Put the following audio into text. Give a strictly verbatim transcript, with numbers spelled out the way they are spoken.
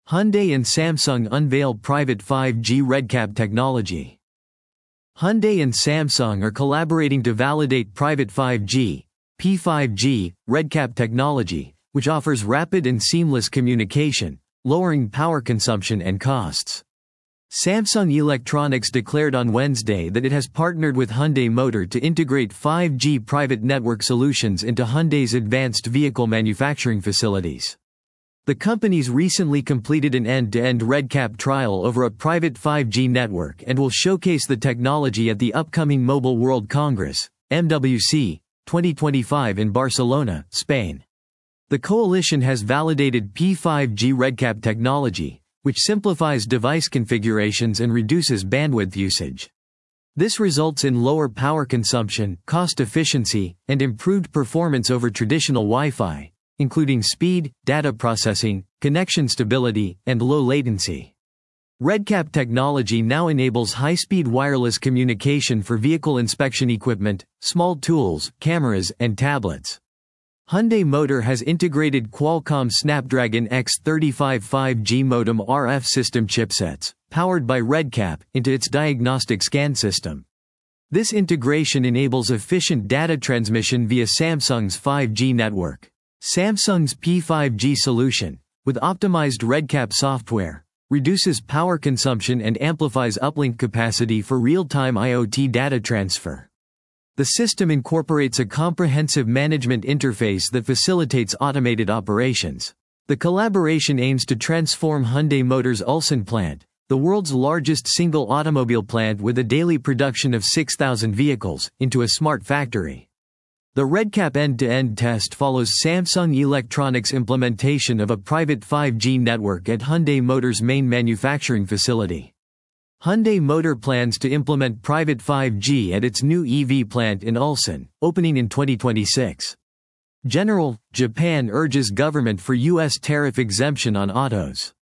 Hyundai and Samsung unveil private five G RedCap technology. Hyundai and Samsung are collaborating to validate private five G, P five G, RedCap technology, which offers rapid and seamless communication, lowering power consumption and costs. Samsung Electronics declared on Wednesday that it has partnered with Hyundai Motor to integrate five G private network solutions into Hyundai's advanced vehicle manufacturing facilities. The companies recently completed an end-to-end RedCap trial over a private five G network and will showcase the technology at the upcoming Mobile World Congress, M W C, twenty twenty-five in Barcelona, Spain. The coalition has validated P five G RedCap technology, which simplifies device configurations and reduces bandwidth usage. This results in lower power consumption, cost efficiency, and improved performance over traditional Wi-Fi, including speed, data processing, connection stability, and low latency. RedCap technology now enables high-speed wireless communication for vehicle inspection equipment, small tools, cameras, and tablets. Hyundai Motor has integrated Qualcomm Snapdragon X thirty-five five G modem R F system chipsets, powered by RedCap, into its diagnostic scan system. This integration enables efficient data transmission via Samsung's five G network. Samsung's P five G solution, with optimized RedCap software, reduces power consumption and amplifies uplink capacity for real-time IoT data transfer. The system incorporates a comprehensive management interface that facilitates automated operations. The collaboration aims to transform Hyundai Motor's Ulsan plant, the world's largest single automobile plant with a daily production of six thousand vehicles, into a smart factory. The RedCap end-to-end test follows Samsung Electronics' implementation of a private five G network at Hyundai Motor's main manufacturing facility. Hyundai Motor plans to implement private five G at its new E V plant in Ulsan, opening in twenty twenty-six. General, Japan urges government for U S tariff exemption on autos.